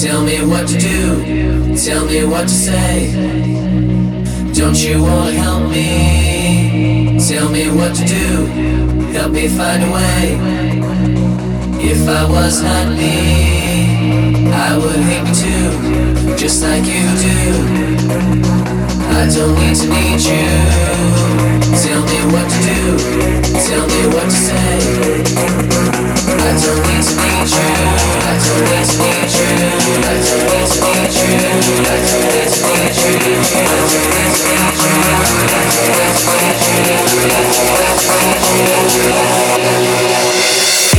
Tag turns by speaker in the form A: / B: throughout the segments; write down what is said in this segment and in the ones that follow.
A: Tell me what to do, tell me what to say. Don't you wanna help me? Tell me what to do, help me find a way. If I was not me, I would hate me too, just like you do. I don't need to need you. Tell me what to do, tell me what to say. I don't need to need you. I don't need to need you. I don't need to need you. I don't need to need you. I don't need to need you. I don't need to need you. I don't need to need you.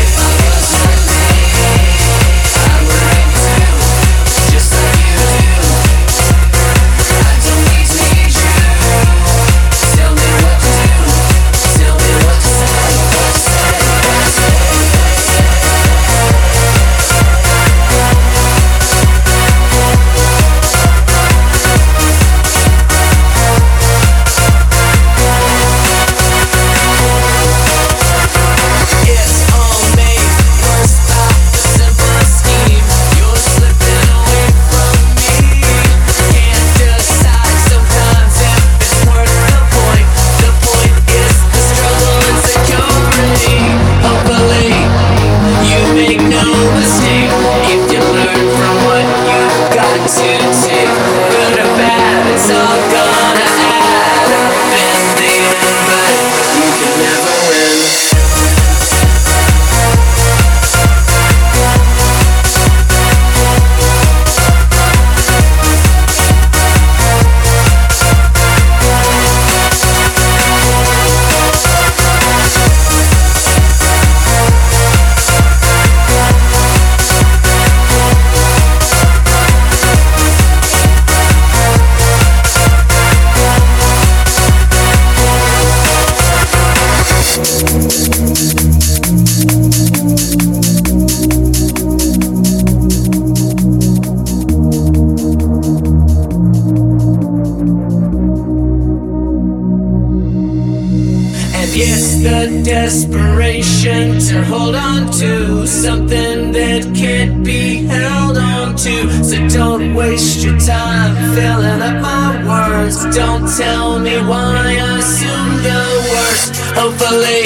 A: Desperation to hold on to something that can't be held on to. So don't waste your time filling up my words. Don't tell me why I assume the worst. Hopefully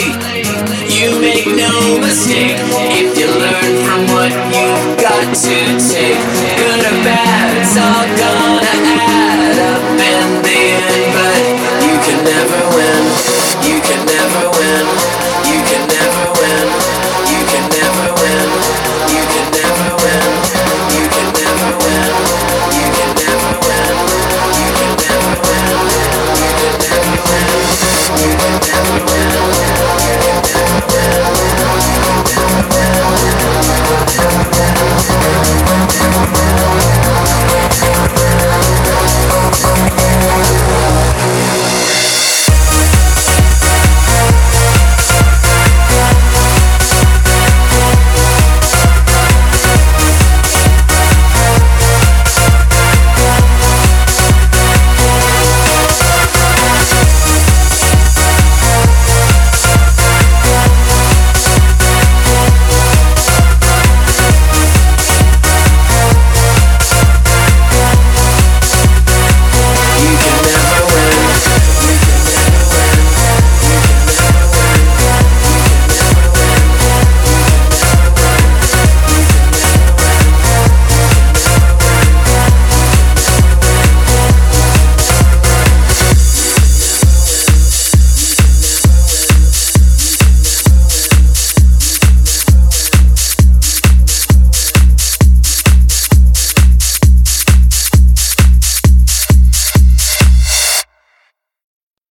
A: you make no mistake if you learn from what you've got to take.